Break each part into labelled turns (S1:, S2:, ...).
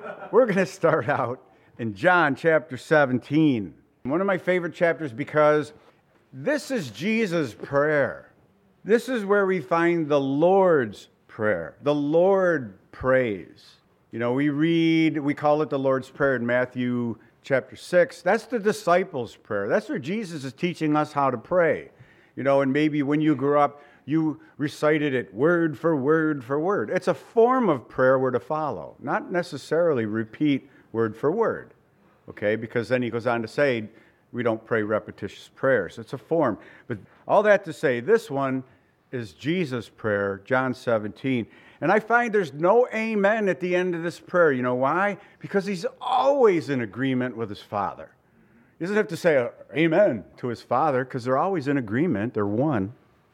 S1: We're going to start out in John chapter 17. One of my favorite chapters because this is Jesus' prayer. This is where we find the Lord's Prayer. The Lord prays. You know, we call it the Lord's Prayer in Matthew chapter 6. That's the disciples' prayer. That's where Jesus is teaching us how to pray. You know, and maybe when you grew up, you recited it word for word for word. It's a form of prayer we're to follow, not necessarily repeat word for word. Okay, because then he goes on to say, we don't pray repetitious prayers. It's a form. But all that to say, this one is Jesus' prayer, John 17. And I find there's no amen at the end of this prayer. You know why? Because he's always in agreement with his Father. He doesn't have to say amen to his Father because they're always in agreement. They're one.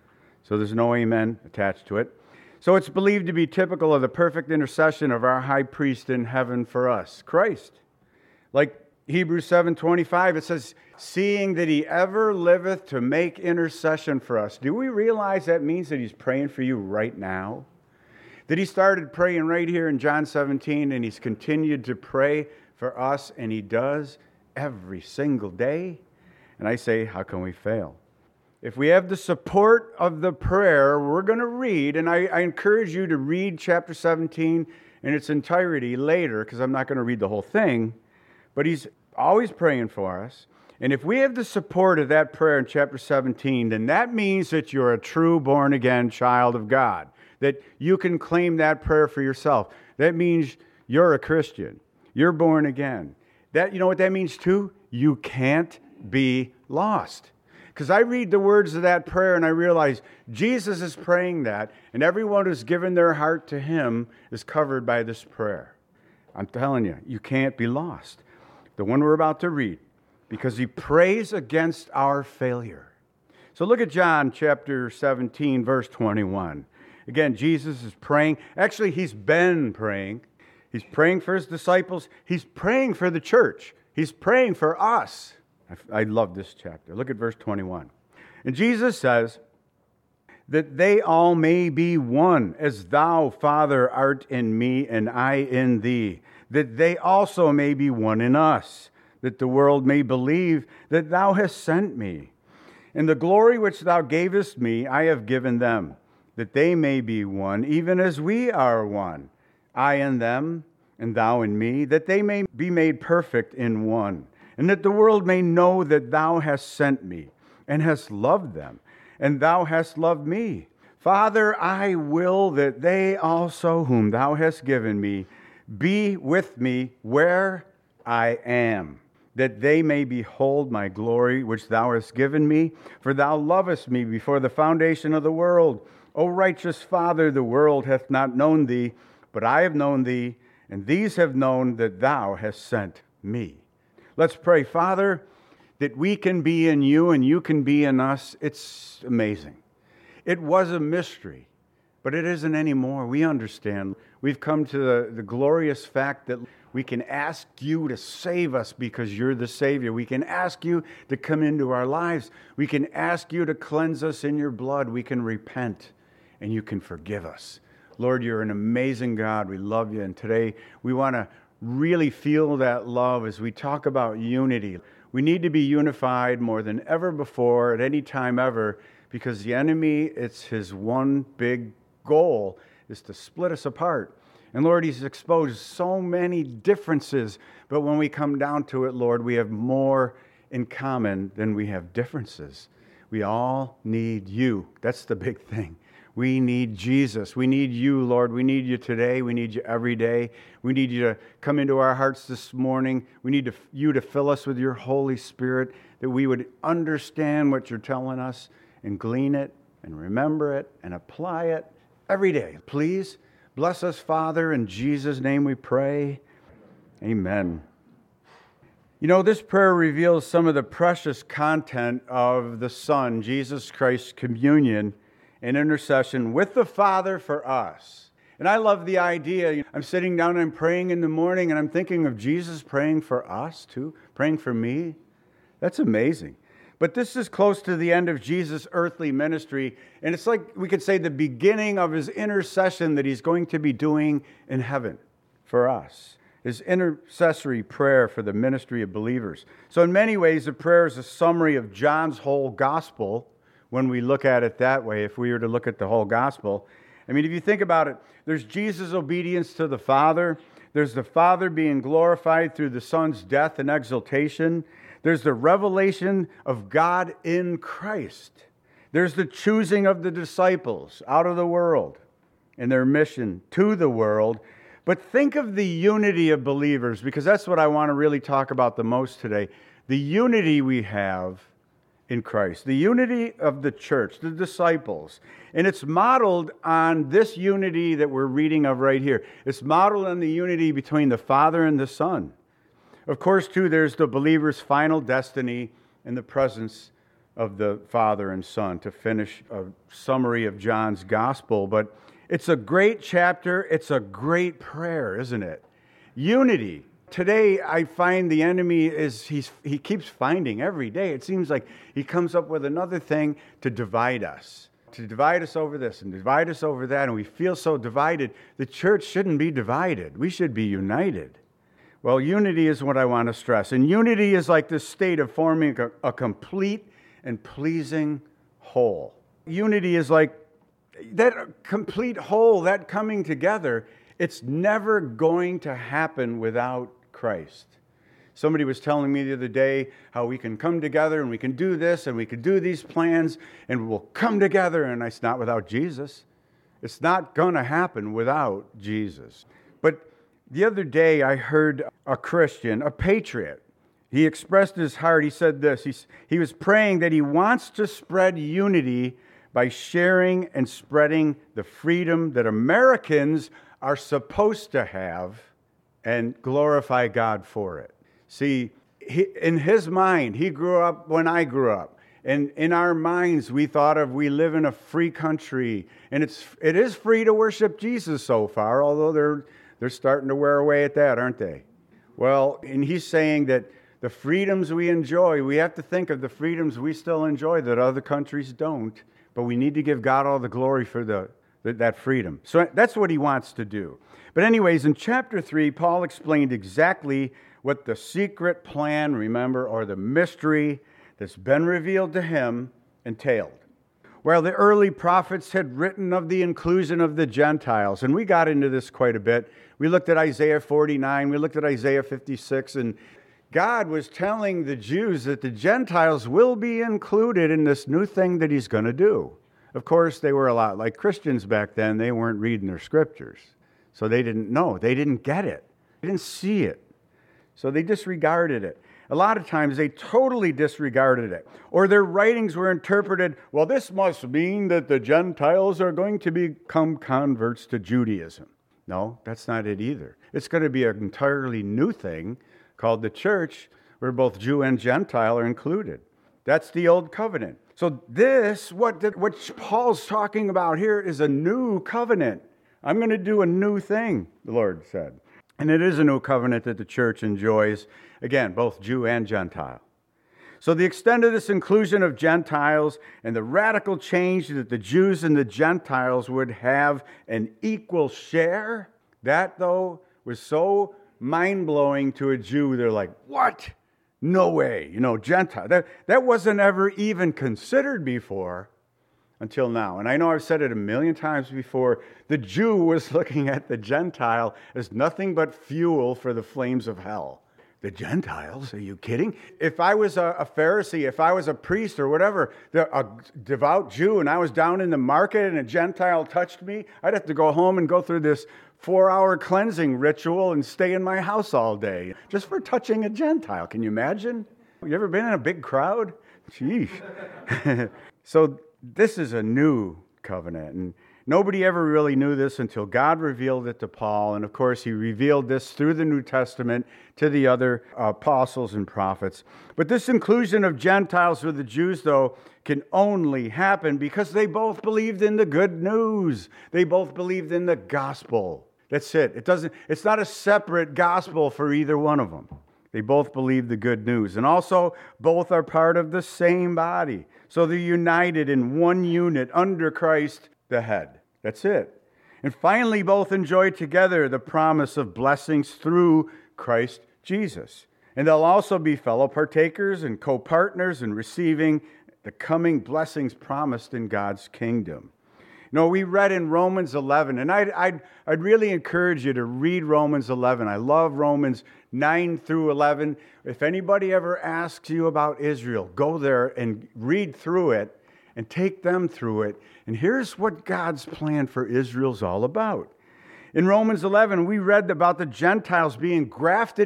S1: So there's no amen attached to it. So it's believed to be typical of the perfect intercession of our high priest in heaven for us, Christ. Like Hebrews 7:25, it says, seeing that he ever liveth to make intercession for us. Do we realize that means that he's praying for you right now? That he started praying right here in John 17, and he's continued to pray for us, and he does every single day? And I say, how can we fail? If we have the support of the prayer, we're going to read, and I encourage you to read chapter 17 in its entirety later, because I'm not going to read the whole thing, but he's always praying for us. And if we have the support of that prayer in chapter 17, then that means that you're a true born-again child of God, that you can claim that prayer for yourself. That means you're a Christian. You're born again. That, you know what that means too? You can't be lost. Because I read the words of that prayer and I realize Jesus is praying that, and everyone who's given their heart to him is covered by this prayer. I'm telling you, you can't be lost. The one we're about to read, because he prays against our failure. So look at John chapter 17, verse 21. Again, Jesus is praying. Actually, he's been praying. He's praying for his disciples. He's praying for the church. He's praying for us. I love this chapter. Look at verse 21. And Jesus says, that they all may be one, as thou, Father, art in me, and I in thee, that they also may be one in us, that the world may believe that thou hast sent me. And the glory which thou gavest me, I have given them, that they may be one, even as we are one, I in them, and thou in me, that they may be made perfect in one, and that the world may know that thou hast sent me, and hast loved them, and thou hast loved me. Father, I will that they also whom thou hast given me be with me where I am, that they may behold my glory which thou hast given me, for thou lovest me before the foundation of the world. O righteous Father, the world hath not known thee, but I have known thee, and these have known that thou hast sent me. Let's pray. Father, that we can be in you and you can be in us. It's amazing. It was a mystery, but it isn't anymore. We understand. We've come to the glorious fact that we can ask you to save us because you're the Savior. We can ask you to come into our lives. We can ask you to cleanse us in your blood. We can repent and you can forgive us. Lord, you're an amazing God. We love you. And today we want to really feel that love as we talk about unity. We need to be unified more than ever before at any time ever, because the enemy, it's his one big goal is to split us apart. And Lord, he's exposed so many differences, but when we come down to it, Lord, we have more in common than we have differences. We all need you. That's the big thing. We need Jesus. We need you, Lord. We need you today. We need you every day. We need you to come into our hearts this morning. We need you to fill us with your Holy Spirit, that we would understand what you're telling us and glean it and remember it and apply it every day. Please bless us, Father. In Jesus' name we pray. Amen. You know, this prayer reveals some of the precious content of the Son, Jesus Christ's communion and intercession with the Father for us. And I love the idea. I'm sitting down and I'm praying in the morning and I'm thinking of Jesus praying for us too, praying for me. That's amazing. But this is close to the end of Jesus' earthly ministry, and it's like we could say the beginning of his intercession that he's going to be doing in heaven for us. His intercessory prayer for the ministry of believers. So in many ways, the prayer is a summary of John's whole gospel when we look at it that way, if we were to look at the whole gospel. I mean, if you think about it, there's Jesus' obedience to the Father. There's the Father being glorified through the Son's death and exaltation. There's the revelation of God in Christ. There's the choosing of the disciples out of the world and their mission to the world. But think of the unity of believers, because that's what I want to really talk about the most today. The unity we have in Christ, the unity of the church, the disciples. And it's modeled on this unity that we're reading of right here. It's modeled on the unity between the Father and the Son. Of course, too, there's the believer's final destiny in the presence of the Father and Son, to finish a summary of John's gospel. But it's a great chapter. It's a great prayer, isn't it? Unity. Today, I find the enemy he keeps finding every day. It seems like he comes up with another thing to divide us over this and divide us over that, and we feel so divided. The church shouldn't be divided. We should be united. Well, unity is what I want to stress. And unity is like this state of forming a complete and pleasing whole. Unity is like that complete whole, that coming together. It's never going to happen without Christ. Somebody was telling me the other day how we can come together and we can do this and we can do these plans and we'll come together, and it's not without Jesus. It's not going to happen without Jesus. But the other day I heard a Christian, a patriot, he expressed his heart. He said this, he was praying that he wants to spread unity by sharing and spreading the freedom that Americans are supposed to have and glorify God for it. See, in his mind, he grew up when I grew up. And in our minds, we thought of we live in a free country. And it is free to worship Jesus so far, although they're starting to wear away at that, aren't they? Well, and he's saying that the freedoms we enjoy, we have to think of the freedoms we still enjoy that other countries don't. But we need to give God all the glory for that freedom. So that's what he wants to do. But anyways, in chapter 3, Paul explained exactly what the secret plan, remember, or the mystery that's been revealed to him entailed. Well, the early prophets had written of the inclusion of the Gentiles, and we got into this quite a bit. We looked at Isaiah 49, we looked at Isaiah 56, and God was telling the Jews that the Gentiles will be included in this new thing that he's going to do. Of course, they were a lot like Christians back then. They weren't reading their scriptures. So they didn't know. They didn't get it. They didn't see it. So they disregarded it. A lot of times they totally disregarded it. Or their writings were interpreted, well, this must mean that the Gentiles are going to become converts to Judaism. No, that's not it either. It's going to be an entirely new thing called the church, where both Jew and Gentile are included. That's the old covenant. So what Paul's talking about here is a new covenant. I'm going to do a new thing, the Lord said. And it is a new covenant that the church enjoys, again, both Jew and Gentile. So the extent of this inclusion of Gentiles and the radical change that the Jews and the Gentiles would have an equal share, that, though, was so mind-blowing to a Jew. They're like, what? No way. Gentile. That wasn't ever even considered before until now. And I know I've said it a million times before. The Jew was looking at the Gentile as nothing but fuel for the flames of hell. The Gentiles? Are you kidding? If I was a Pharisee, if I was a priest or whatever, a devout Jew, and I was down in the market and a Gentile touched me, I'd have to go home and go through this 4-hour cleansing ritual and stay in my house all day just for touching a Gentile. Can you imagine? You ever been in a big crowd? Jeez. So this is a new covenant, and nobody ever really knew this until God revealed it to Paul. And of course, he revealed this through the New Testament to the other apostles and prophets. But this inclusion of Gentiles with the Jews, though, can only happen because they both believed in the good news. They both believed in the gospel. That's it. It's not a separate gospel for either one of them. They both believe the good news. And also, both are part of the same body. So they're united in one unit under Christ, the head. That's it. And finally, both enjoy together the promise of blessings through Christ Jesus. And they'll also be fellow partakers and co-partners in receiving the coming blessings promised in God's kingdom. You know, we read in Romans 11, and I'd really encourage you to read Romans 11. I love Romans 9 through 11. If anybody ever asks you about Israel, go there and read through it and take them through it. And here's what God's plan for Israel's all about. In Romans 11, we read about the Gentiles being grafted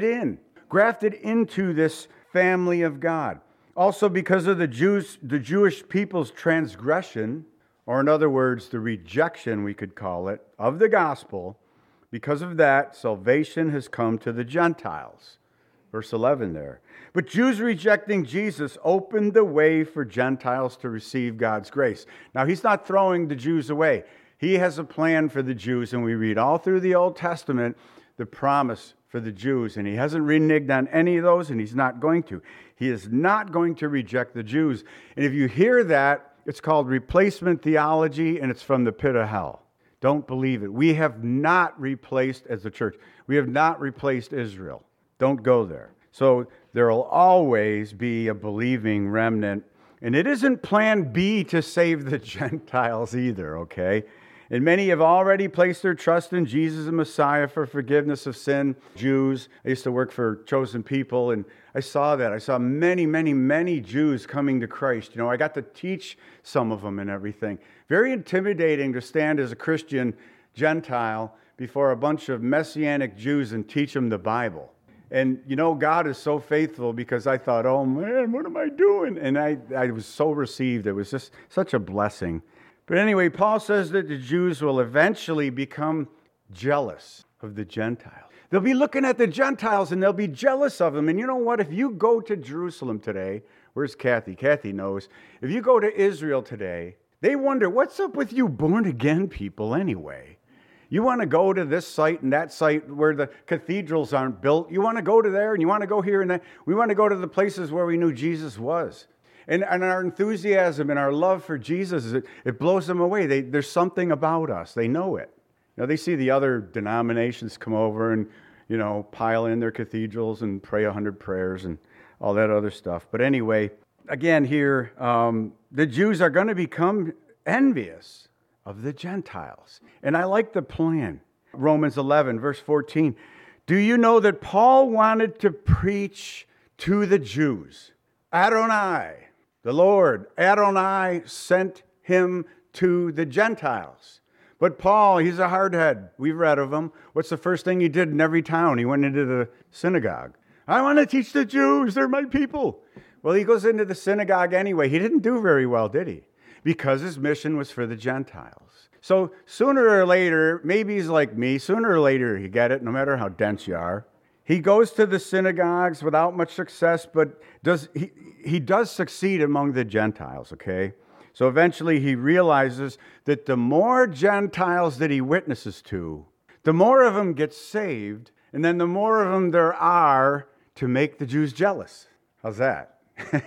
S1: into this family of God. Also, because of the Jewish people's transgression, or in other words, the rejection, we could call it, of the gospel, because of that, salvation has come to the Gentiles. Verse 11 there. But Jews rejecting Jesus opened the way for Gentiles to receive God's grace. Now, he's not throwing the Jews away. He has a plan for the Jews, and we read all through the Old Testament the promise for the Jews, and he hasn't reneged on any of those, and he's not going to. He is not going to reject the Jews. And if you hear that, it's called replacement theology, and it's from the pit of hell. Don't believe it. We have not replaced, as a church, we have not replaced Israel. Don't go there. So there will always be a believing remnant. And it isn't plan B to save the Gentiles either, okay? And many have already placed their trust in Jesus the Messiah for forgiveness of sin. Jews, I used to work for Chosen People, and I saw that. I saw many Jews coming to Christ. You know, I got to teach some of them and everything. Very intimidating to stand as a Christian Gentile before a bunch of Messianic Jews and teach them the Bible. And, you know, God is so faithful because I thought, oh, man, what am I doing? And I was so received. It was just such a blessing. But anyway, Paul says that the Jews will eventually become jealous of the Gentiles. They'll be looking at the Gentiles and they'll be jealous of them. And you know what? If you go to Jerusalem today, where's Kathy? Kathy knows. If you go to Israel today, they wonder, what's up with you born-again people anyway? You want to go to this site and that site where the cathedrals aren't built. You want to go to there and you want to go here and there. We want to go to the places where we knew Jesus was. And our enthusiasm and our love for Jesus, it blows them away. There's something about us. They know it. Now, they see the other denominations come over and, you know, pile in their cathedrals and pray 100 prayers and all that other stuff. But anyway, again here, the Jews are going to become envious of the Gentiles. And I like the plan. Romans 11, verse 14. Do you know that Paul wanted to preach to the Jews? Adonai. The Lord, Adonai, sent him to the Gentiles. But Paul, he's a hardhead. We've read of him. What's the first thing he did in every town? He went into the synagogue. I want to teach the Jews. They're my people. Well, he goes into the synagogue anyway. He didn't do very well, did he? Because his mission was for the Gentiles. So sooner or later, maybe he's like me, sooner or later you get it, no matter how dense you are. He goes to the synagogues without much success, but he does succeed among the Gentiles, okay? So eventually he realizes that the more Gentiles that he witnesses to, the more of them get saved, and then the more of them there are to make the Jews jealous. How's that?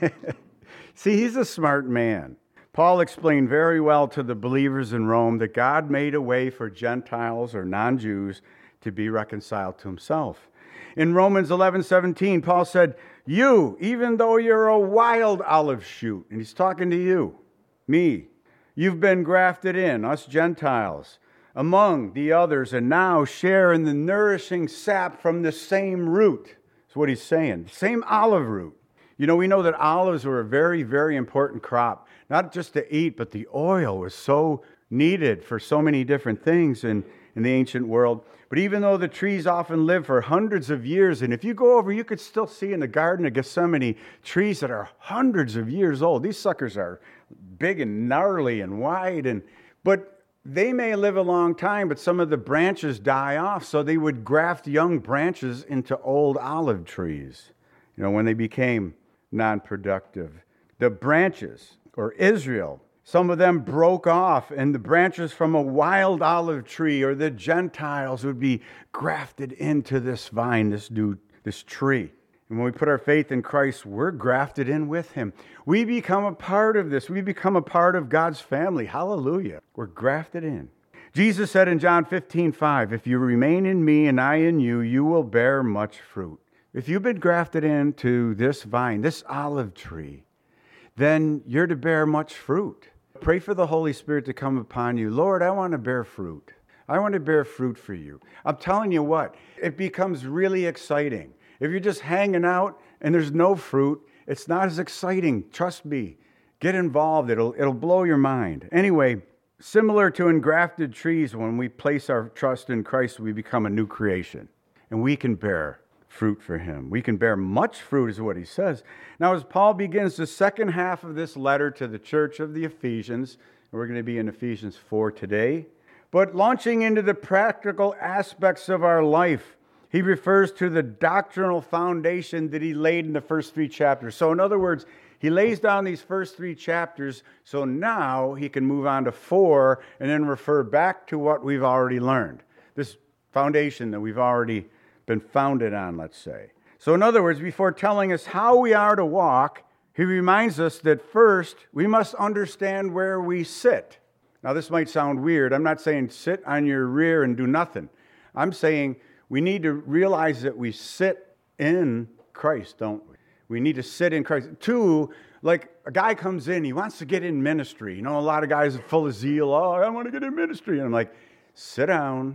S1: See, he's a smart man. Paul explained very well to the believers in Rome that God made a way for Gentiles or non-Jews to be reconciled to himself. In Romans 11:17, Paul said, you, even though you're a wild olive shoot, and he's talking to you, me, you've been grafted in, us Gentiles, among the others, and now share in the nourishing sap from the same root. That's what he's saying, same olive root. You know, we know that olives were a very, very important crop, not just to eat, but the oil was so needed for so many different things in the ancient world. But even though the trees often live for hundreds of years, and if you go over, you could still see in the Garden of Gethsemane trees that are hundreds of years old. These suckers are big and gnarly and wide, but they may live a long time, but some of the branches die off, so they would graft young branches into old olive trees, you know, when they became non-productive. The branches, or Israel, some of them broke off, and the branches from a wild olive tree or the Gentiles would be grafted into this vine, this tree. And when we put our faith in Christ, we're grafted in with him. We become a part of this. We become a part of God's family. Hallelujah. We're grafted in. Jesus said in John 15:5, if you remain in me and I in you, you will bear much fruit. If you've been grafted into this vine, this olive tree, then you're to bear much fruit. Pray for the Holy Spirit to come upon you. Lord, I want to bear fruit. I want to bear fruit for you. I'm telling you what, it becomes really exciting. If you're just hanging out and there's no fruit, it's not as exciting. Trust me. Get involved. It'll blow your mind. Anyway, similar to engrafted trees, when we place our trust in Christ, we become a new creation. And we can bear fruit for him. We can bear much fruit is what he says. Now, as Paul begins the second half of this letter to the church of the Ephesians, we're going to be in Ephesians 4 today, but launching into the practical aspects of our life, he refers to the doctrinal foundation that he laid in the first 3 chapters. So in other words, he lays down these first 3 chapters, so now he can move on to 4 and then refer back to what we've already learned. This foundation that we've already been founded on, let's say. So in other words, before telling us how we are to walk, he reminds us that first we must understand where we sit. Now this might sound weird. I'm not saying sit on your rear and do nothing. I'm saying we need to realize that we sit in Christ, don't we? We need to sit in Christ. 2, like a guy comes in, he wants to get in ministry. You know, a lot of guys are full of zeal. Oh, I want to get in ministry. And I'm like, sit down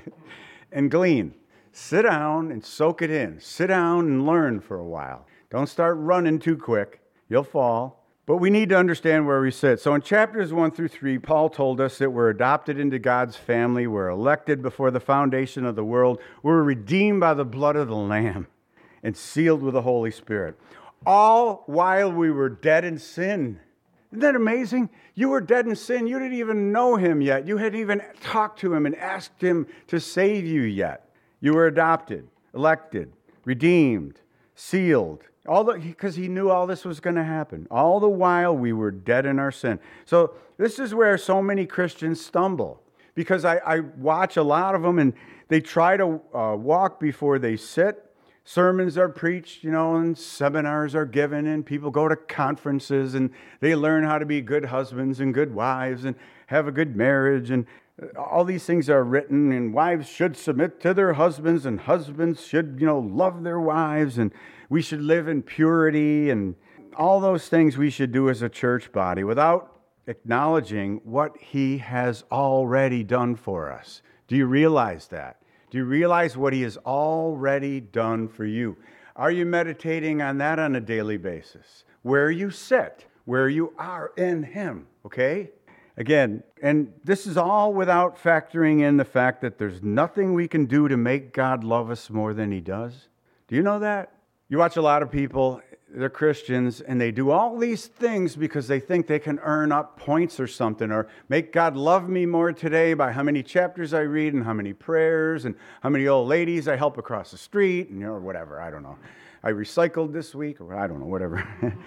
S1: and glean. Sit down and soak it in. Sit down and learn for a while. Don't start running too quick. You'll fall. But we need to understand where we sit. So in chapters 1 through 3, Paul told us that we're adopted into God's family. We're elected before the foundation of the world. We're redeemed by the blood of the Lamb and sealed with the Holy Spirit. All while we were dead in sin. Isn't that amazing? You were dead in sin. You didn't even know him yet. You hadn't even talked to him and asked him to save you yet. You were adopted, elected, redeemed, sealed, because he knew all this was going to happen. All the while we were dead in our sin. So this is where so many Christians stumble, because I watch a lot of them and they try to walk before they sit. Sermons are preached, and seminars are given, and people go to conferences and they learn how to be good husbands and good wives and have a good marriage, and all these things are written, and wives should submit to their husbands, and husbands should, love their wives, and we should live in purity, and all those things we should do as a church body without acknowledging what he has already done for us. Do you realize that? Do you realize what he has already done for you? Are you meditating on that on a daily basis? Where you sit, where you are in him, okay? Again, and this is all without factoring in the fact that there's nothing we can do to make God love us more than he does. Do you know that? You watch a lot of people, they're Christians, and they do all these things because they think they can earn up points or something, or make God love me more today by how many chapters I read and how many prayers and how many old ladies I help across the street, and or whatever, I don't know. I recycled this week, or I don't know, whatever.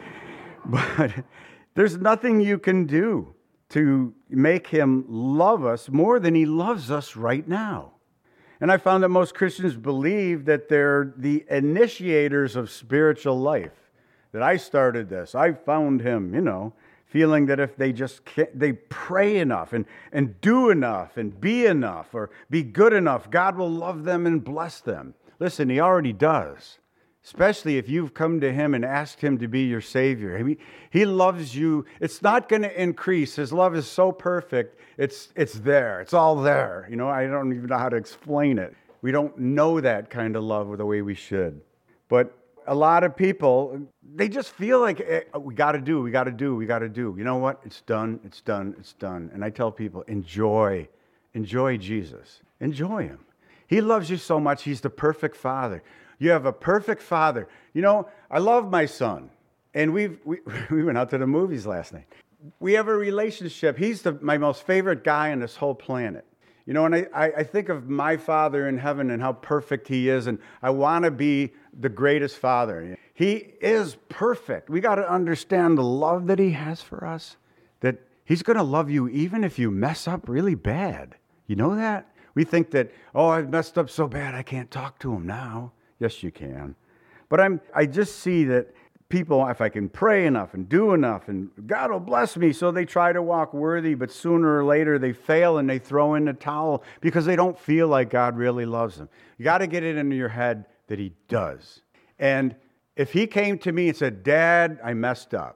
S1: But there's nothing you can do to make him love us more than he loves us right now. And I found that most Christians believe that they're the initiators of spiritual life. That I started this. I found him, feeling that if they pray enough and do enough and be enough or be good enough, God will love them and bless them. Listen, he already does. Especially if you've come to him and asked him to be your Savior. I mean, he loves you. It's not going to increase. His love is so perfect. It's there. It's all there. I don't even know how to explain it. We don't know that kind of love the way we should. But a lot of people, they just feel like, we got to do. You know what? It's done. And I tell people, enjoy Jesus. Enjoy him. He loves you so much. He's the perfect Father. You have a perfect Father. I love my son. And we went out to the movies last night. We have a relationship. He's my most favorite guy on this whole planet. And I think of my Father in heaven and how perfect he is. And I want to be the greatest Father. He is perfect. We got to understand the love that he has for us. That he's going to love you even if you mess up really bad. You know that? We think that, I've messed up so bad I can't talk to him now. Yes, you can. But I just see that people, if I can pray enough and do enough, and God will bless me. So they try to walk worthy, but sooner or later they fail and they throw in the towel because they don't feel like God really loves them. You got to get it into your head that He does. And if He came to me and said, Dad, I messed up.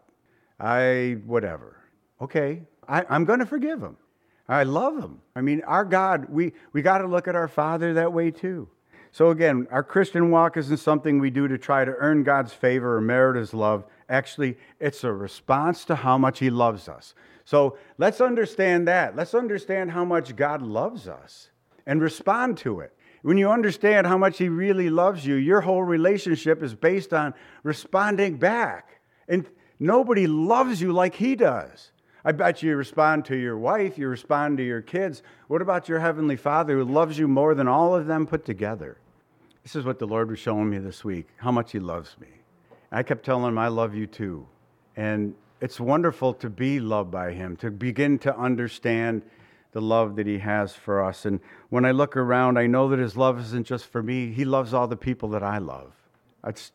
S1: Whatever. Okay, I'm going to forgive him. I love him. I mean, our God, we got to look at our Father that way too. So again, our Christian walk isn't something we do to try to earn God's favor or merit His love. Actually, it's a response to how much He loves us. So let's understand that. Let's understand how much God loves us and respond to it. When you understand how much He really loves you, your whole relationship is based on responding back. And nobody loves you like He does. I bet you respond to your wife, you respond to your kids. What about your Heavenly Father who loves you more than all of them put together? This is what the Lord was showing me this week, how much He loves me. I kept telling Him, I love you too. And it's wonderful to be loved by Him, to begin to understand the love that He has for us. And when I look around, I know that His love isn't just for me. He loves all the people that I love. It's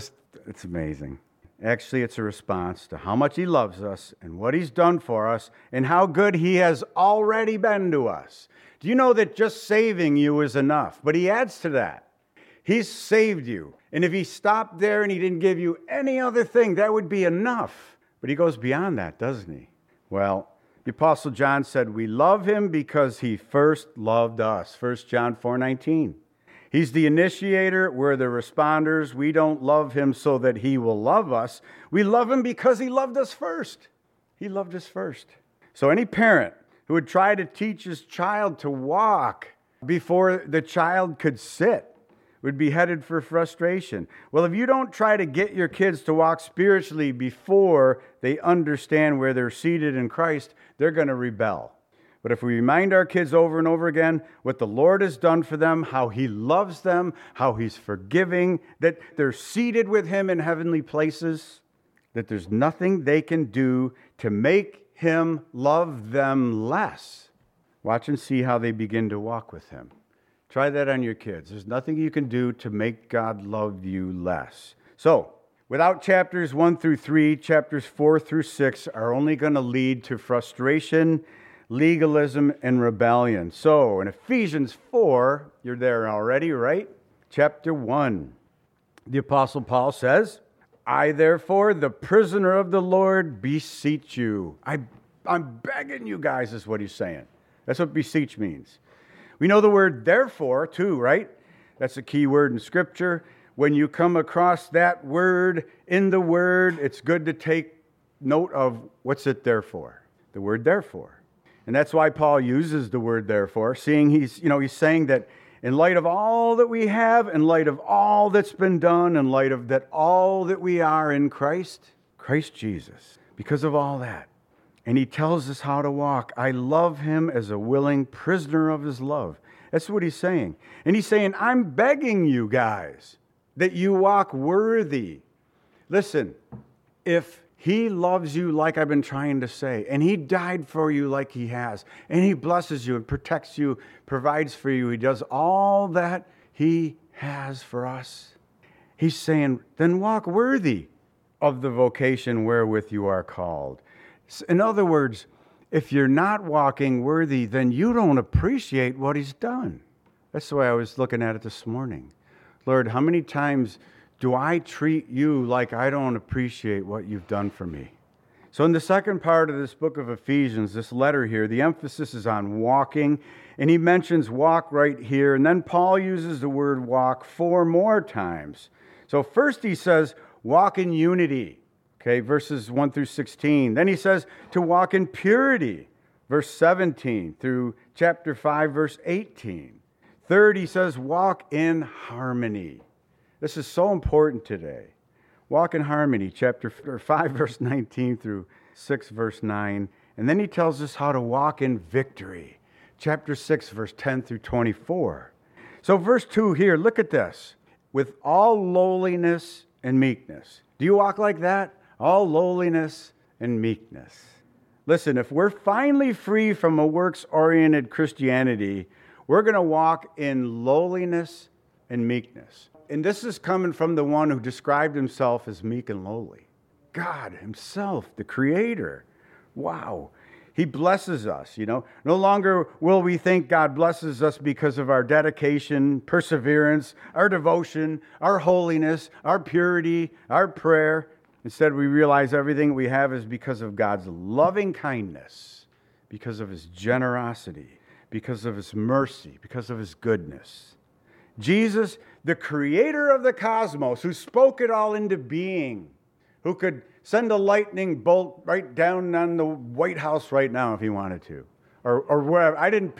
S1: amazing. Actually, it's a response to how much He loves us and what He's done for us and how good He has already been to us. Do you know that just saving you is enough? But He adds to that. He's saved you. And if He stopped there and He didn't give you any other thing, that would be enough. But He goes beyond that, doesn't He? Well, the Apostle John said, we love Him because He first loved us. 1 John 4:19. He's the initiator, we're the responders. We don't love Him so that He will love us. We love Him because He loved us first. He loved us first. So any parent who would try to teach his child to walk before the child could sit would be headed for frustration. Well, if you don't try to get your kids to walk spiritually before they understand where they're seated in Christ, they're going to rebel. But if we remind our kids over and over again what the Lord has done for them, how He loves them, how He's forgiving, that they're seated with Him in heavenly places, that there's nothing they can do to make Him love them less. Watch and see how they begin to walk with Him. Try that on your kids. There's nothing you can do to make God love you less. So, without chapters 1 through 3, chapters 4 through 6 are only going to lead to frustration, legalism, and rebellion. So, in Ephesians 4, you're there already, right? Chapter 1, the Apostle Paul says, I, therefore, the prisoner of the Lord, beseech you. I'm begging you guys, is what he's saying. That's what beseech means. We know the word therefore, too, right? That's a key word in Scripture. When you come across that word in the Word, it's good to take note of what's it there for. The word therefore. And that's why Paul uses the word therefore, seeing he's saying that in light of all that we have, in light of all that's been done, in light of that all that we are in Christ Jesus, because of all that. And he tells us how to walk. I love him as a willing prisoner of his love. That's what he's saying. And he's saying, I'm begging you guys that you walk worthy. Listen, if he loves you like I've been trying to say, and he died for you like he has, and he blesses you and protects you, provides for you, he does all that he has for us. He's saying, then walk worthy of the vocation wherewith you are called. In other words, if you're not walking worthy, then you don't appreciate what he's done. That's the way I was looking at it this morning. Lord, how many times do I treat you like I don't appreciate what you've done for me? So in the second part of this book of Ephesians, this letter here, the emphasis is on walking, and he mentions walk right here, and then Paul uses the word walk 4 more times. So first he says, walk in unity. Okay, verses 1 through 16. Then he says to walk in purity, verse 17 through chapter 5, verse 18. Third, he says walk in harmony. This is so important today. Walk in harmony, chapter 5, verse 19 through 6, verse 9. And then he tells us how to walk in victory, chapter 6, verse 10 through 24. So verse 2 here, look at this. With all lowliness and meekness. Do you walk like that? All lowliness and meekness. Listen, if we're finally free from a works-oriented Christianity, we're going to walk in lowliness and meekness. And this is coming from the one who described himself as meek and lowly. God himself, the Creator. Wow. He blesses us, No longer will we think God blesses us because of our dedication, perseverance, our devotion, our holiness, our purity, our prayer. Instead, we realize everything we have is because of God's loving kindness, because of His generosity, because of His mercy, because of His goodness. Jesus, the Creator of the cosmos, who spoke it all into being, who could send a lightning bolt right down on the White House right now if He wanted to, or wherever. I didn't,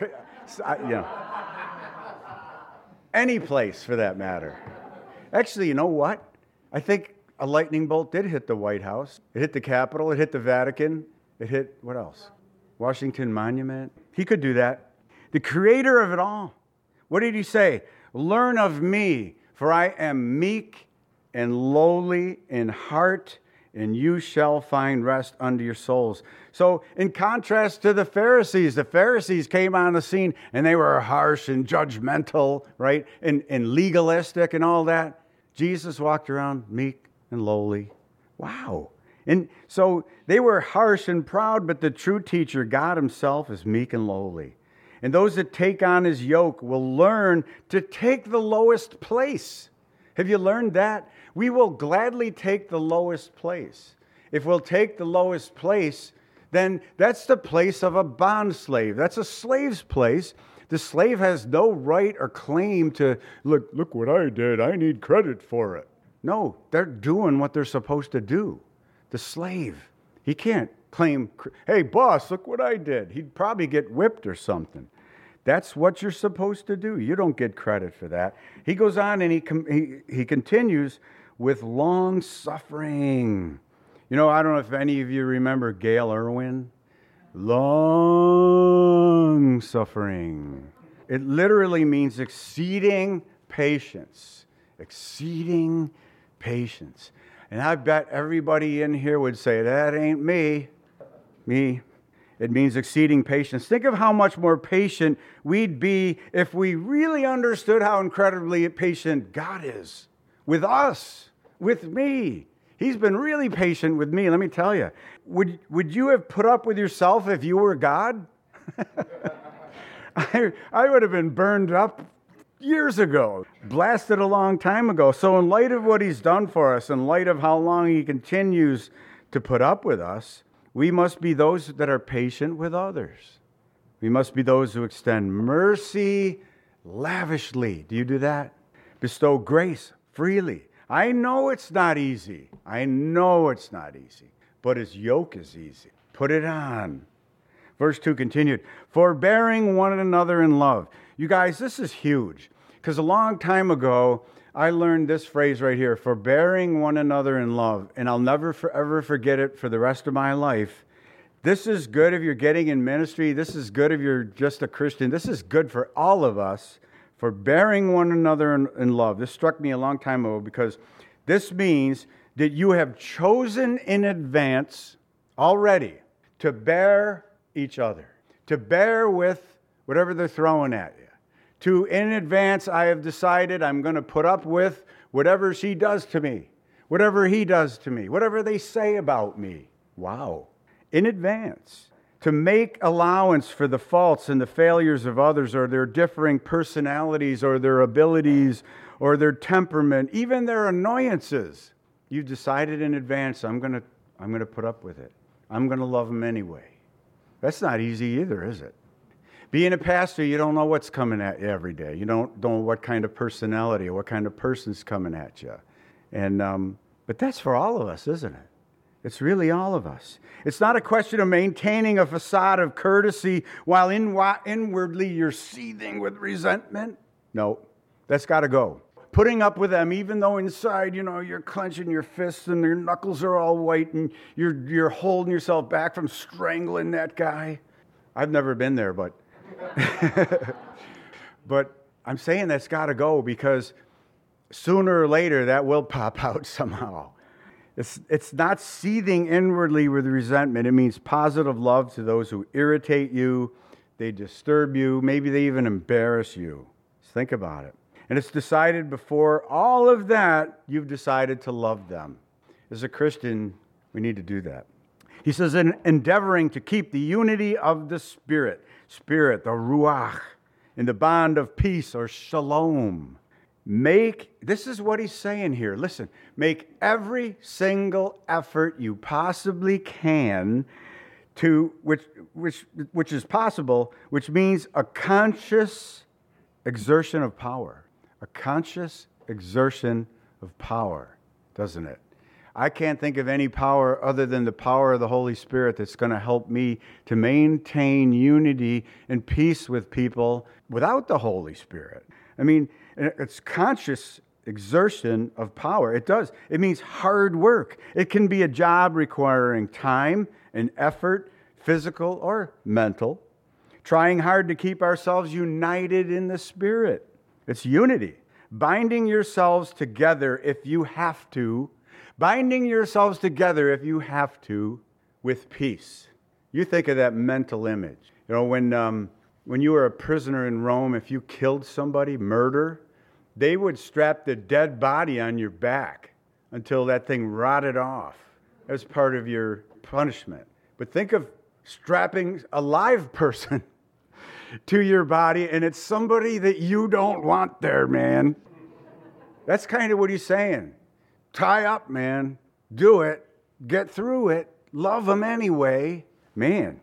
S1: any place for that matter. Actually, you know what? I think a lightning bolt did hit the White House. It hit the Capitol. It hit the Vatican. It hit, what else? Washington Monument. He could do that. The Creator of it all. What did He say? Learn of me, for I am meek and lowly in heart, and you shall find rest unto your souls. So in contrast to the Pharisees came on the scene and they were harsh and judgmental, right? And legalistic and all that. Jesus walked around meek and lowly. Wow. And so they were harsh and proud, but the true teacher, God himself, is meek and lowly. And those that take on his yoke will learn to take the lowest place. Have you learned that? We will gladly take the lowest place. If we'll take the lowest place, then that's the place of a bond slave. That's a slave's place. The slave has no right or claim to, look what I did. I need credit for it. No, they're doing what they're supposed to do. The slave, he can't claim, hey, boss, look what I did. He'd probably get whipped or something. That's what you're supposed to do. You don't get credit for that. He goes on and he continues with long suffering. I don't know if any of you remember Gail Irwin. Long suffering. It literally means exceeding patience. Exceeding patience. And I bet everybody in here would say, that ain't me. Me. It means exceeding patience. Think of how much more patient we'd be if we really understood how incredibly patient God is with us, with me. He's been really patient with me, let me tell you. Would you have put up with yourself if you were God? I would have been burned up years ago, blasted a long time ago. So in light of what he's done for us, in light of how long he continues to put up with us, we must be those that are patient with others. We must be those who extend mercy lavishly. Do you do that? Bestow grace freely. I know it's not easy. But his yoke is easy. Put it on. Verse 2 continued, forbearing one another in love. You guys, this is huge. Because a long time ago, I learned this phrase right here, forbearing one another in love. And I'll never ever forget it for the rest of my life. This is good if you're getting in ministry. This is good if you're just a Christian. This is good for all of us. Forbearing one another in love. This struck me a long time ago because this means that you have chosen in advance already to bear each other, to bear with whatever they're throwing at you. To, in advance, I have decided I'm going to put up with whatever she does to me, whatever he does to me, whatever they say about me. Wow. In advance. To make allowance for the faults and the failures of others or their differing personalities or their abilities or their temperament, even their annoyances. You've decided in advance, I'm going to put up with it. I'm going to love them anyway. That's not easy either, is it? Being a pastor, you don't know what's coming at you every day. You don't know what kind of personality or what kind of person's coming at you. But that's for all of us, isn't it? It's really all of us. It's not a question of maintaining a facade of courtesy while inwardly you're seething with resentment. No, that's got to go. Putting up with them even though inside, you're clenching your fists and your knuckles are all white and you're holding yourself back from strangling that guy. I've never been there, but but I'm saying that's got to go because sooner or later that will pop out somehow. It's not seething inwardly with resentment. It means positive love to those who irritate you, they disturb you, maybe they even embarrass you. Just think about it. And it's decided before all of that, you've decided to love them. As a Christian, we need to do that. He says, in endeavoring to keep the unity of the Spirit, the Ruach, in the bond of peace or shalom. This is what he's saying here. Listen, make every single effort you possibly can to, which is possible, which means a conscious exertion of power. A conscious exertion of power, doesn't it? I can't think of any power other than the power of the Holy Spirit that's going to help me to maintain unity and peace with people without the Holy Spirit. I mean, it's conscious exertion of power. It does. It means hard work. It can be a job requiring time and effort, physical or mental, trying hard to keep ourselves united in the Spirit. It's unity. Binding yourselves together if you have to. Binding yourselves together if you have to with peace. You think of that mental image. You know, when you were a prisoner in Rome, if you killed somebody, murder, they would strap the dead body on your back until that thing rotted off as part of your punishment. But think of strapping a live person to your body, and it's somebody that you don't want there, man. That's kind of what he's saying. Tie up, man. Do it. Get through it. Love them anyway. Man,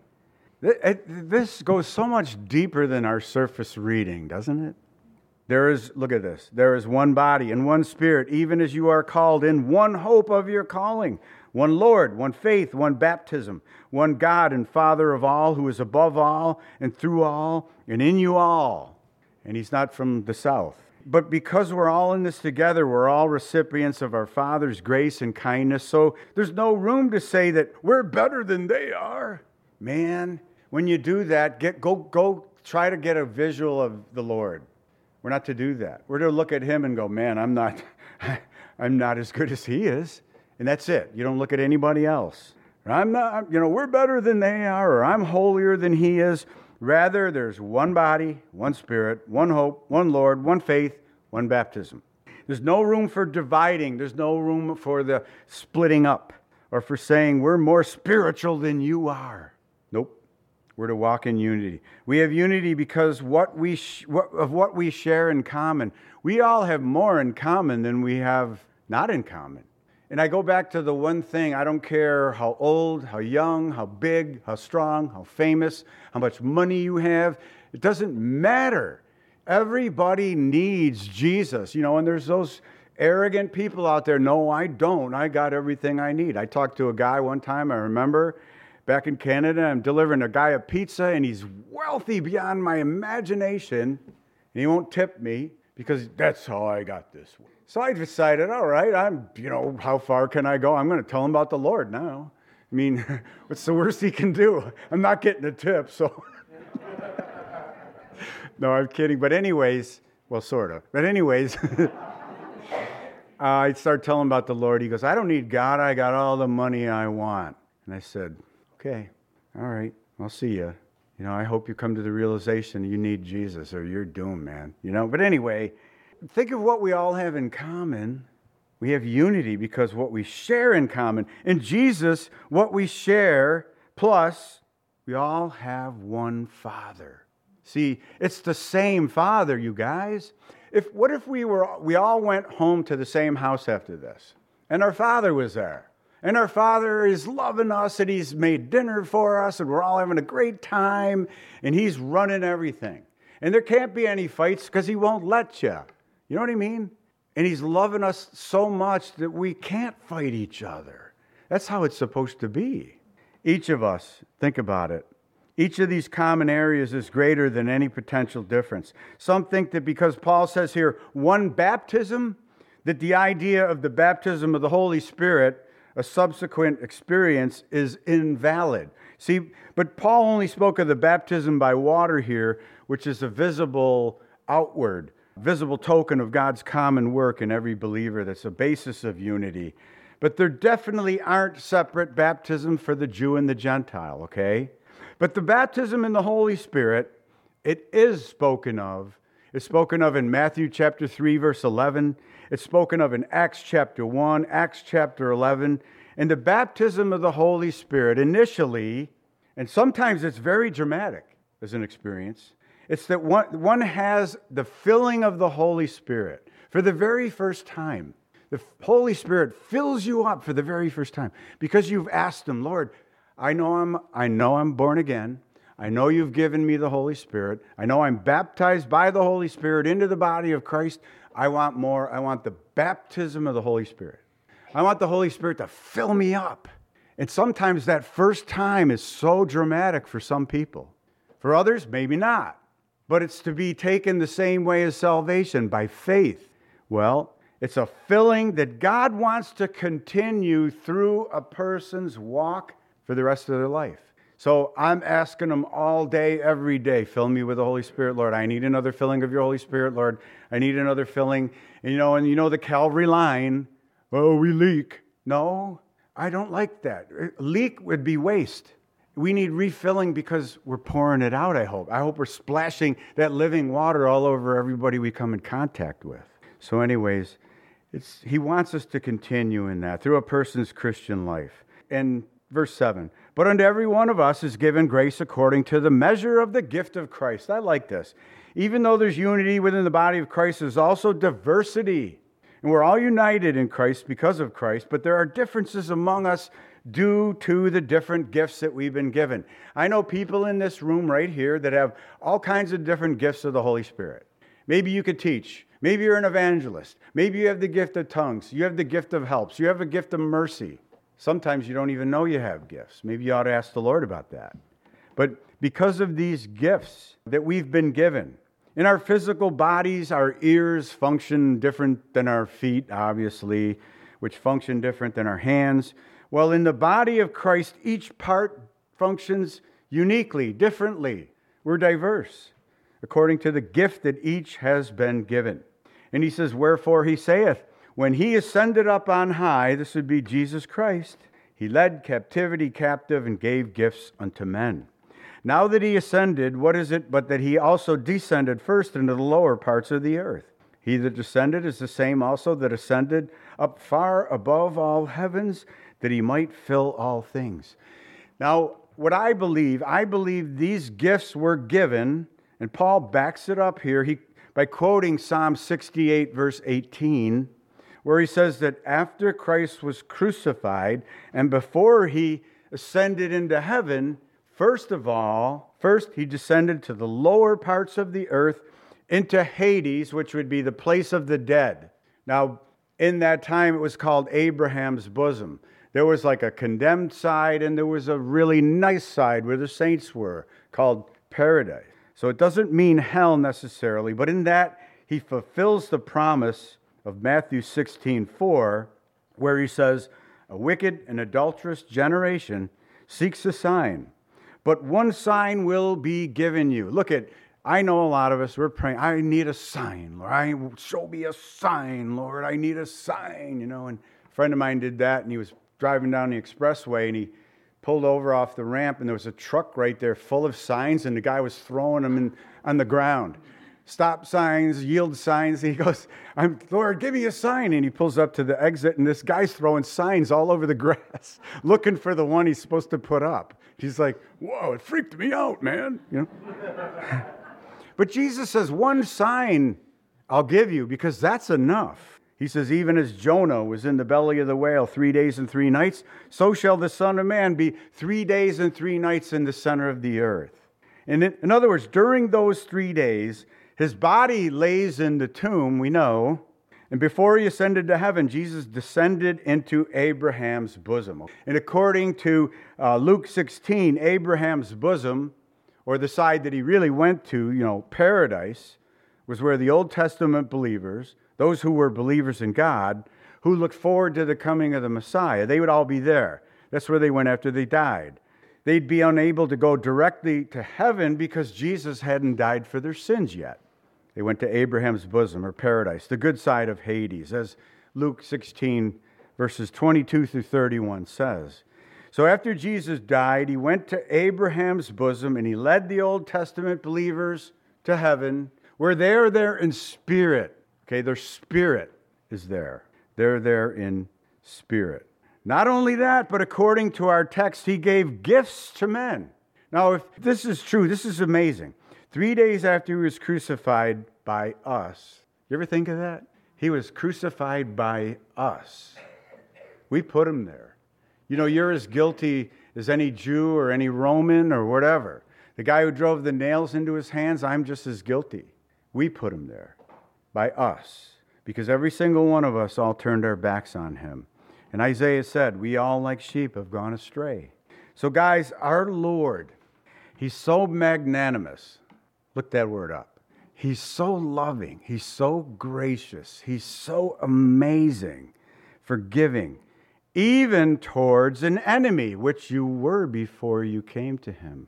S1: this goes so much deeper than our surface reading, doesn't it? Look at this. There is one body and one Spirit, even as you are called in one hope of your calling. One Lord, one faith, one baptism, one God and Father of all, who is above all and through all and in you all. And he's not from the south. But because we're all in this together, we're all recipients of our Father's grace and kindness. So there's no room to say that we're better than they are. Man, when you do that, go try to get a visual of the Lord. We're not to do that. We're to look at him and go, man, I'm not as good as he is. And that's it. You don't look at anybody else. We're better than they are, or I'm holier than he is. Rather, there's one body, one Spirit, one hope, one Lord, one faith, one baptism. There's no room for dividing. There's no room for the splitting up or for saying we're more spiritual than you are. Nope. We're to walk in unity. We have unity because of what we share in common. We all have more in common than we have not in common. And I go back to the one thing, I don't care how old, how young, how big, how strong, how famous, how much money you have. It doesn't matter. Everybody needs Jesus, and there's those arrogant people out there. No, I don't. I got everything I need. I talked to a guy one time, I remember, back in Canada. I'm delivering a guy a pizza, and he's wealthy beyond my imagination, and he won't tip me because that's how I got this one. So I decided, all right, how far can I go? I'm going to tell him about the Lord now. I mean, what's the worst he can do? I'm not getting a tip, so. No, I'm kidding. But anyways, well, sort of. But anyways, I started telling him about the Lord. He goes, I don't need God. I got all the money I want. And I said, okay, all right, I'll see you. I hope you come to the realization you need Jesus or you're doomed, man. But anyway, think of what we all have in common. We have unity because what we share in common. In Jesus, what we share, plus we all have one Father. See, it's the same Father, you guys. What if we all went home to the same house after this, and our Father was there? And our Father is loving us, and he's made dinner for us, and we're all having a great time, and he's running everything. And there can't be any fights because he won't let you. You know what I mean? And he's loving us so much that we can't fight each other. That's how it's supposed to be. Each of us, think about it. Each of these common areas is greater than any potential difference. Some think that because Paul says here, one baptism, that the idea of the baptism of the Holy Spirit, a subsequent experience, is invalid. See, but Paul only spoke of the baptism by water here, which is a visible token of God's common work in every believer. That's a basis of unity. But there definitely aren't separate baptism for the Jew and the Gentile, okay? But the baptism in the Holy Spirit, it is spoken of It's spoken of in Matthew chapter 3, verse 11. It's spoken of in Acts chapter 1, Acts chapter 11. And the baptism of the Holy Spirit initially, and sometimes it's very dramatic as an experience, it's that one has the filling of the Holy Spirit for the very first time. The Holy Spirit fills you up for the very first time because you've asked Him, Lord, I know I'm born again. I know you've given me the Holy Spirit. I know I'm baptized by the Holy Spirit into the body of Christ. I want more. I want the baptism of the Holy Spirit. I want the Holy Spirit to fill me up. And sometimes that first time is so dramatic for some people. For others, maybe not. But it's to be taken the same way as salvation, by faith. Well, it's a filling that God wants to continue through a person's walk for the rest of their life. So I'm asking Him all day, every day, fill me with the Holy Spirit, Lord. I need another filling of your Holy Spirit, Lord. I need another filling. And you know the Calvary line, oh, we leak. No, I don't like that. Leak would be waste. We need refilling because we're pouring it out, I hope. I hope we're splashing that living water all over everybody we come in contact with. So anyways, He wants us to continue in that through a person's Christian life. And verse 7, but unto every one of us is given grace according to the measure of the gift of Christ. I like this. Even though there's unity within the body of Christ, there's also diversity. And we're all united in Christ because of Christ, but there are differences among us due to the different gifts that we've been given. I know people in this room right here that have all kinds of different gifts of the Holy Spirit. Maybe you could teach. Maybe you're an evangelist. Maybe you have the gift of tongues. You have the gift of helps. You have a gift of mercy. Sometimes you don't even know you have gifts. Maybe you ought to ask the Lord about that. But because of these gifts that we've been given, in our physical bodies, our ears function different than our feet, obviously, which function different than our hands. Well, in the body of Christ, each part functions uniquely, differently. We're diverse, according to the gift that each has been given. And He says, wherefore He saith, when He ascended up on high, this would be Jesus Christ, He led captivity captive and gave gifts unto men. Now that He ascended, what is it but that He also descended first into the lower parts of the earth? He that descended is the same also that ascended up far above all heavens, that He might fill all things. Now, what I believe these gifts were given, and Paul backs it up here by quoting Psalm 68, verse 18, where he says that after Christ was crucified and before He ascended into heaven, first He descended to the lower parts of the earth, into Hades, which would be the place of the dead. Now, in that time, it was called Abraham's bosom. There was like a condemned side, and there was a really nice side where the saints were, called paradise. So it doesn't mean hell necessarily, but in that, He fulfills the promise of Matthew 16:4, where He says, a wicked and adulterous generation seeks a sign, but one sign will be given you. I know a lot of us, we're praying, I need a sign, Lord. Show me a sign, Lord. I need a sign, And a friend of mine did that, and he was driving down the expressway, and he pulled over off the ramp, and there was a truck right there full of signs, and the guy was throwing them on the ground. Stop signs, yield signs. And he goes, Lord, give me a sign. And he pulls up to the exit, and this guy's throwing signs all over the grass, looking for the one he's supposed to put up. He's like, whoa, it freaked me out, man. But Jesus says, one sign I'll give you, because that's enough. He says, even as Jonah was in the belly of the whale 3 days and 3 nights, so shall the Son of Man be 3 days and 3 nights in the center of the earth. And in other words, during those 3 days, His body lays in the tomb, we know, and before He ascended to heaven, Jesus descended into Abraham's bosom. And according to Luke 16, Abraham's bosom, or the side that he really went to, paradise, was where the Old Testament believers, those who were believers in God, who looked forward to the coming of the Messiah, they would all be there. That's where they went after they died. They'd be unable to go directly to heaven because Jesus hadn't died for their sins yet. They went to Abraham's bosom, or paradise, the good side of Hades, as Luke 16, verses 22 through 31 says. So after Jesus died, He went to Abraham's bosom, and He led the Old Testament believers to heaven, Where they're there in spirit. Okay, their spirit is there. They're there in spirit. Not only that, but according to our text, he gave gifts to men. Now, if this is true, this is amazing. 3 days after he was crucified by us. You ever think of that? He was crucified by us. We put him there. You know, you're as guilty as any Jew or any Roman or whatever. The guy who drove the nails into his hands, I'm just as guilty. We put him there by us because every single one of us all turned our backs on him. And Isaiah said, we all like sheep have gone astray. So guys, our Lord, he's so magnanimous. Look that word up. He's so loving. He's so gracious. He's so amazing, forgiving, even towards an enemy, which you were before you came to him.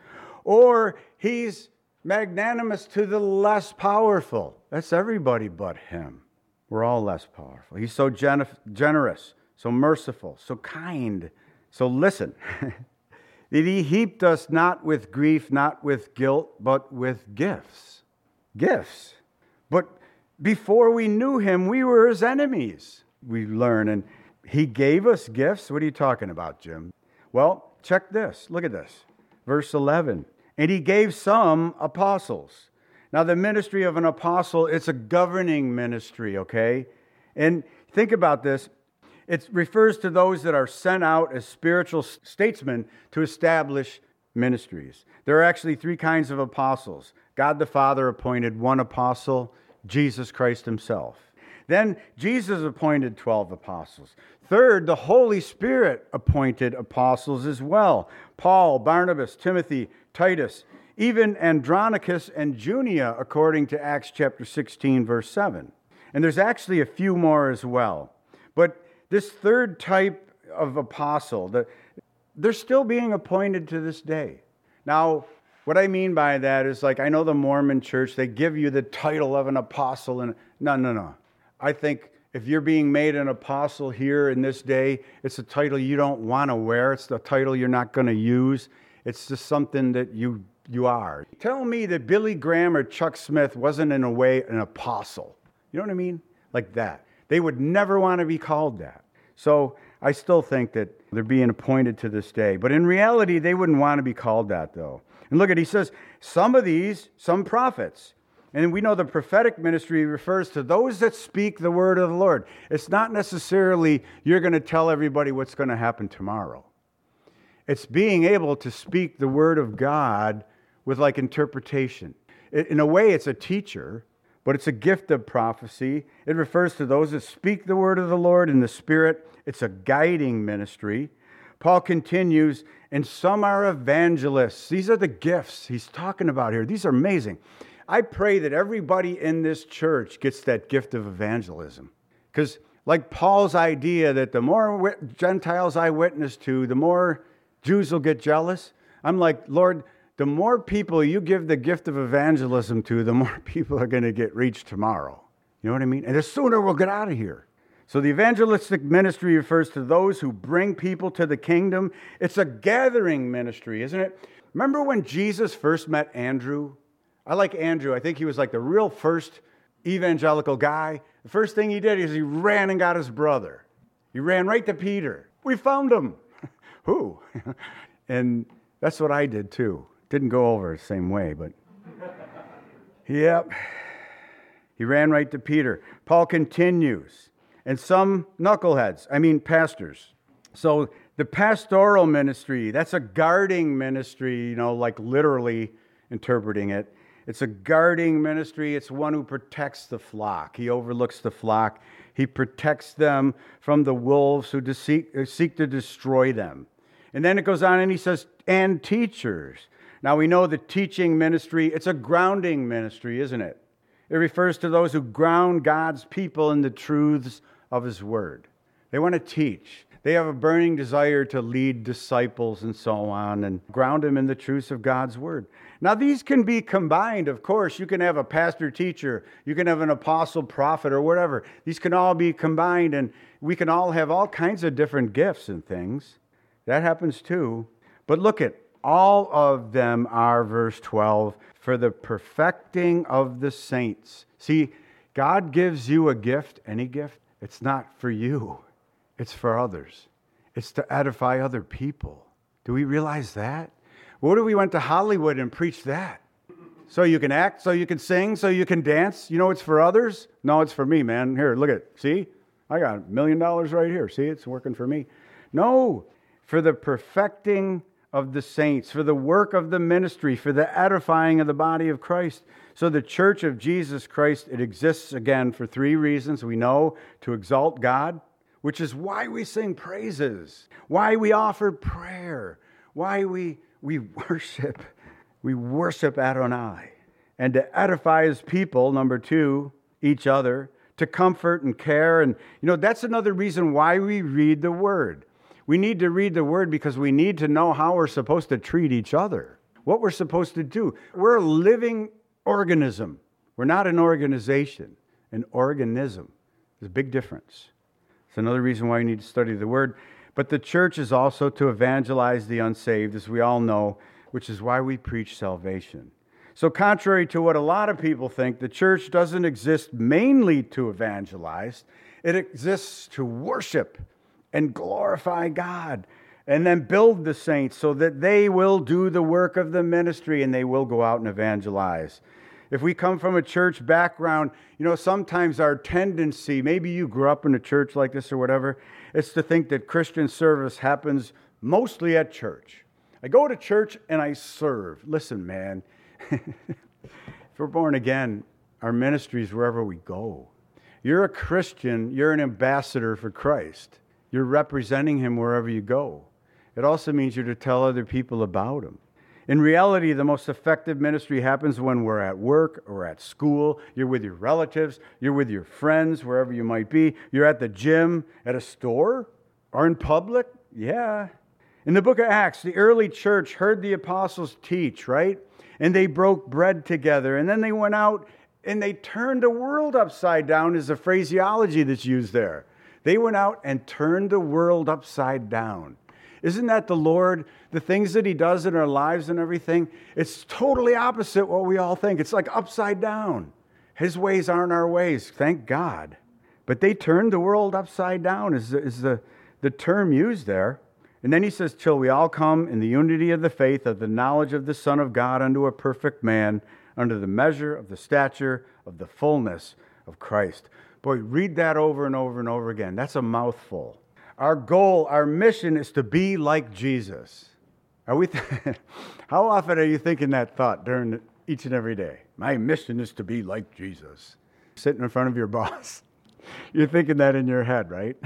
S1: Or he's magnanimous to the less powerful. That's everybody but him. We're all less powerful. He's so generous, so merciful, so kind. So listen, that he heaped us not with grief, not with guilt, but with gifts. Gifts. But before we knew him, we were his enemies. We learn, and he gave us gifts. What are you talking about, Jim? Well, check this. Look at this. Verse 11. And he gave some apostles. Now, the ministry of an apostle, it's a governing ministry, okay? And think about this. It refers to those that are sent out as spiritual statesmen to establish ministries. There are actually 3 kinds of apostles. God the Father appointed one apostle, Jesus Christ himself. Then Jesus appointed 12 apostles. Third, the Holy Spirit appointed apostles as well. Paul, Barnabas, Timothy, Titus, even Andronicus and Junia, according to Acts chapter 16, verse 7. And there's actually a few more as well. But this third type of apostle, they're still being appointed to this day. Now, what I mean by that is, like, I know the Mormon church, they give you the title of an apostle. And no. I think if you're being made an apostle here in this day, it's a title you don't want to wear. It's the title you're not going to use. It's just something that you are. Tell me that Billy Graham or Chuck Smith wasn't in a way an apostle. You know what I mean? Like that. They would never want to be called that. So I still think that they're being appointed to this day. But in reality, they wouldn't want to be called that, though. And look at, he says, some prophets. And we know the prophetic ministry refers to those that speak the word of the Lord. It's not necessarily you're going to tell everybody what's going to happen tomorrow. It's being able to speak the word of God with like interpretation. In a way, it's a teacher, but it's a gift of prophecy. It refers to those that speak the word of the Lord in the Spirit. It's a guiding ministry. Paul continues, and some are evangelists. These are the gifts he's talking about here. These are amazing. I pray that everybody in this church gets that gift of evangelism. Because like Paul's idea that the more Gentiles I witness to, the more Jews will get jealous. I'm like, Lord, the more people you give the gift of evangelism to, the more people are going to get reached tomorrow. You know what I mean? And the sooner we'll get out of here. So the evangelistic ministry refers to those who bring people to the kingdom. It's a gathering ministry, isn't it? Remember when Jesus first met Andrew? I like Andrew. I think he was like the real first evangelical guy. The first thing he did is he ran and got his brother. He ran right to Peter. We found him. Who? And that's what I did too. Didn't go over the same way, but yep. He ran right to Peter. Paul continues. And some pastors. So the pastoral ministry, that's a guarding ministry, like literally interpreting it. It's a guarding ministry. It's one who protects the flock. He overlooks the flock. He protects them from the wolves who seek to destroy them. And then it goes on and he says, and teachers. Now we know the teaching ministry, it's a grounding ministry, isn't it? It refers to those who ground God's people in the truths of his word. They want to teach. They have a burning desire to lead disciples and so on and ground them in the truths of God's word. Now, these can be combined, of course. You can have a pastor teacher. You can have an apostle prophet or whatever. These can all be combined, and we can all have all kinds of different gifts and things. That happens too. But look at all of them are, verse 12, for the perfecting of the saints. See, God gives you a gift, any gift. It's not for you. It's for others. It's to edify other people. Do we realize that? What if we went to Hollywood and preached that? So you can act, so you can sing, so you can dance. You know it's for others? No, it's for me, man. Here, look at it. See? I got $1 million right here. See, it's working for me. No, for the perfecting of the saints, for the work of the ministry, for the edifying of the body of Christ. So the church of Jesus Christ, it exists again for 3 reasons. We know, to exalt God, which is why we sing praises, why we offer prayer, why we worship. We worship Adonai. And to edify his people, number 2, each other, to comfort and care. And, that's another reason why we read the Word. We need to read the Word because we need to know how we're supposed to treat each other, what we're supposed to do. We're a living organism. We're not an organization, an organism. There's a big difference. It's another reason why you need to study the Word. But the church is also to evangelize the unsaved, as we all know, which is why we preach salvation. So contrary to what a lot of people think, the church doesn't exist mainly to evangelize. It exists to worship and glorify God and then build the saints so that they will do the work of the ministry and they will go out and evangelize. If we come from a church background, sometimes our tendency, maybe you grew up in a church like this or whatever, it's to think that Christian service happens mostly at church. I go to church and I serve. Listen, man, if we're born again, our ministry is wherever we go. You're a Christian, you're an ambassador for Christ. You're representing him wherever you go. It also means you're to tell other people about him. In reality, the most effective ministry happens when we're at work or at school. You're with your relatives, you're with your friends, wherever you might be. You're at the gym, at a store, or in public. Yeah. In the book of Acts, the early church heard the apostles teach, right? And they broke bread together. And then they went out and they turned the world upside down is the phraseology that's used there. They went out and turned the world upside down. Isn't that the Lord? The things that he does in our lives and everything, it's totally opposite what we all think. It's like upside down. His ways aren't our ways, thank God. But they turned the world upside down is the term used there. And then he says, till we all come in the unity of the faith of the knowledge of the Son of God unto a perfect man, under the measure of the stature of the fullness of Christ. Boy, read that over and over and over again. That's a mouthful. Our goal, our mission is to be like Jesus. How often are you thinking that thought during each and every day? My mission is to be like Jesus. Sitting in front of your boss. You're thinking that in your head, right?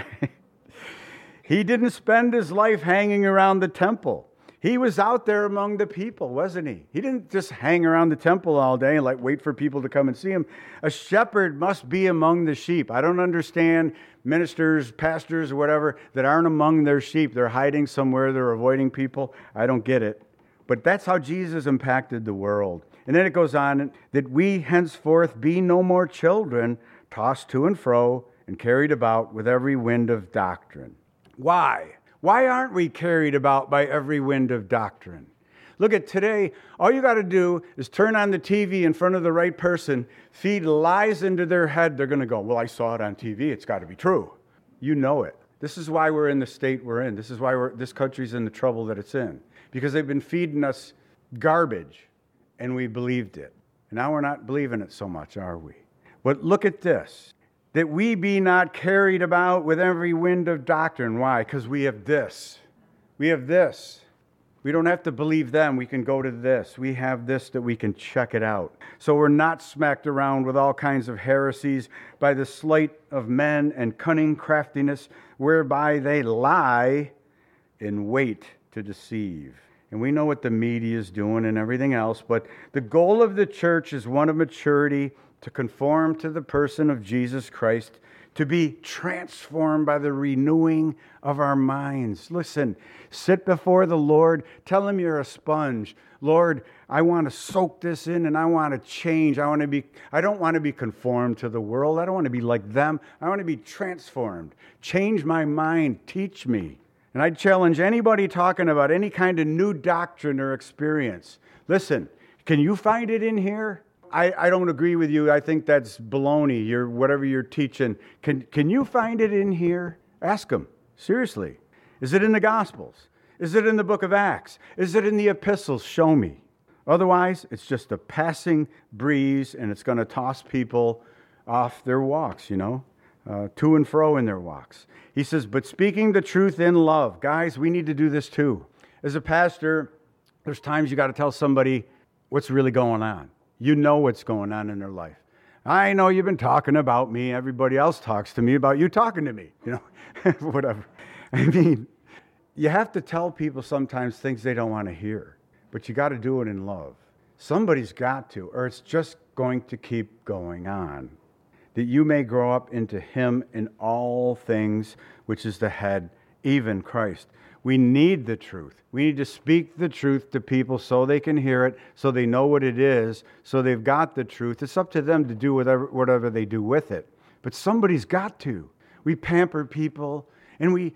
S1: He didn't spend his life hanging around the temple. He was out there among the people, wasn't he? He didn't just hang around the temple all day and wait for people to come and see him. A shepherd must be among the sheep. I don't understand ministers, pastors, or whatever that aren't among their sheep. They're hiding somewhere. They're avoiding people. I don't get it. But that's how Jesus impacted the world. And then it goes on, that we henceforth be no more children, tossed to and fro and carried about with every wind of doctrine. Why? Why aren't we carried about by every wind of doctrine? Look at today, all you got to do is turn on the TV in front of the right person, feed lies into their head. They're going to go, well, I saw it on TV. It's got to be true. You know it. This is why we're in the state we're in. This is why this country's in the trouble that it's in. Because they've been feeding us garbage, and we believed it. And now we're not believing it so much, are we? But look at this. That we be not carried about with every wind of doctrine. Why? Because we have this. We have this. We don't have to believe them. We can go to this. We have this that we can check it out. So we're not smacked around with all kinds of heresies by the sleight of men and cunning craftiness, whereby they lie in wait to deceive. And we know what the media is doing and everything else, but the goal of the church is one of maturity, to conform to the person of Jesus Christ, to be transformed by the renewing of our minds. Listen, sit before the Lord. Tell him you're a sponge. Lord, I want to soak this in and I want to change. I don't want to be conformed to the world. I don't want to be like them. I want to be transformed. Change my mind. Teach me. And And I'd challenge anybody talking about any kind of new doctrine or experience. Listen, can you find it in here? I don't agree with you. I think that's baloney. Whatever you're teaching. Can you find it in here? Ask them. Seriously. Is it in the Gospels? Is it in the book of Acts? Is it in the epistles? Show me. Otherwise, it's just a passing breeze, and it's going to toss people off their walks, to and fro in their walks. He says, but speaking the truth in love. Guys, we need to do this too. As a pastor, there's times you got to tell somebody what's really going on. You know what's going on in their life. I know you've been talking about me. Everybody else talks to me about you talking to me, whatever. I mean, you have to tell people sometimes things they don't want to hear, but you got to do it in love. Somebody's got to, or it's just going to keep going on. That you may grow up into Him in all things, which is the head, even Christ. We need the truth. We need to speak the truth to people so they can hear it, so they know what it is, so they've got the truth. It's up to them to do whatever they do with it. But somebody's got to. We pamper people, and we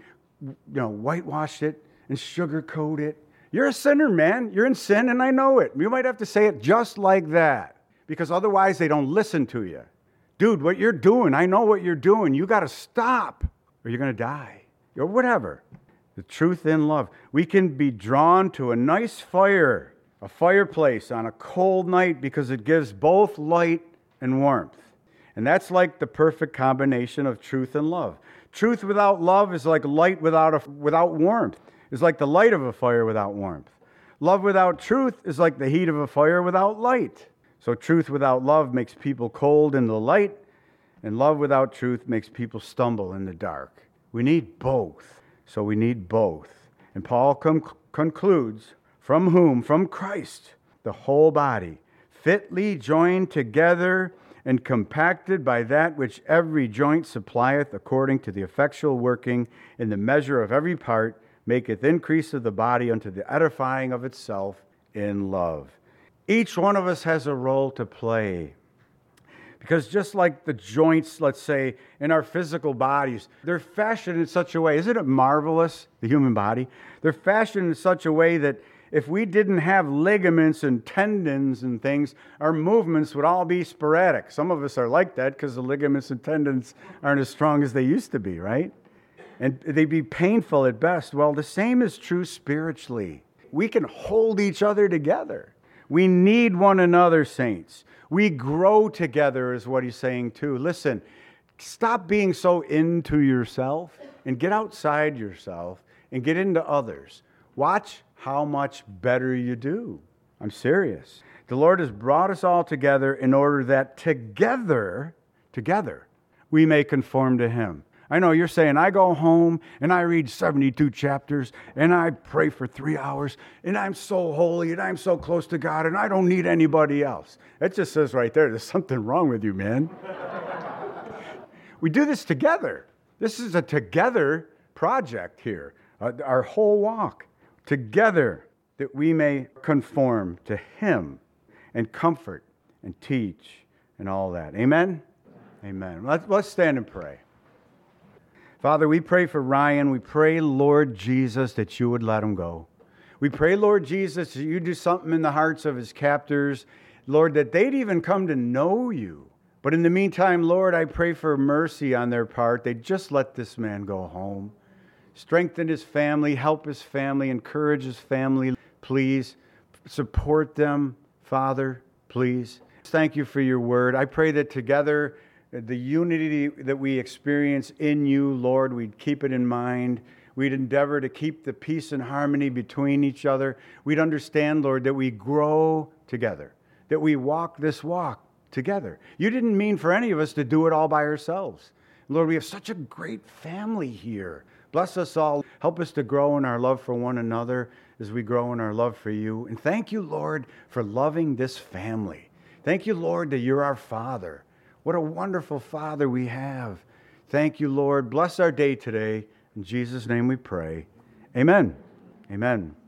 S1: whitewash it and sugarcoat it. You're a sinner, man. You're in sin, and I know it. You might have to say it just like that, because otherwise they don't listen to you. Dude, what you're doing, I know what you're doing. You got to stop, or you're going to die, or whatever. The truth in love. We can be drawn to a nice fire, a fireplace on a cold night, because it gives both light and warmth. And that's like the perfect combination of truth and love. Truth without love is like light without warmth. It's like the light of a fire without warmth. Love without truth is like the heat of a fire without light. So truth without love makes people cold in the light, and love without truth makes people stumble in the dark. We need both. So we need both. And Paul concludes, from whom? From Christ, the whole body, fitly joined together and compacted by that which every joint supplieth, according to the effectual working in the measure of every part, maketh increase of the body unto the edifying of itself in love. Each one of us has a role to play. Because just like the joints, let's say, in our physical bodies, they're fashioned in such a way. Isn't it marvelous, the human body? They're fashioned in such a way that if we didn't have ligaments and tendons and things, our movements would all be sporadic. Some of us are like that because the ligaments and tendons aren't as strong as they used to be, right? And they'd be painful at best. Well, the same is true spiritually. We can hold each other together. We need one another, saints. We grow together is what he's saying too. Listen, stop being so into yourself and get outside yourself and get into others. Watch how much better you do. I'm serious. The Lord has brought us all together in order that together, we may conform to Him. I know you're saying, I go home and I read 72 chapters and I pray for 3 hours and I'm so holy and I'm so close to God and I don't need anybody else. It just says right there, there's something wrong with you, man. We do this together. This is a together project here. Our whole walk together, that we may conform to Him and comfort and teach and all that. Amen? Amen. Let's stand and pray. Father, we pray for Ryan. We pray, Lord Jesus, that you would let him go. We pray, Lord Jesus, that you do something in the hearts of his captors, Lord, that they'd even come to know you. But in the meantime, Lord, I pray for mercy on their part. They just let this man go home. Strengthen his family, help his family, encourage his family. Please support them, Father, please. Thank you for your word. I pray that together, the unity that we experience in you, Lord, we'd keep it in mind. We'd endeavor to keep the peace and harmony between each other. We'd understand, Lord, that we grow together, that we walk this walk together. You didn't mean for any of us to do it all by ourselves. Lord, we have such a great family here. Bless us all. Help us to grow in our love for one another as we grow in our love for you. And thank you, Lord, for loving this family. Thank you, Lord, that you're our Father. What a wonderful Father we have. Thank you, Lord. Bless our day today. In Jesus' name we pray. Amen. Amen.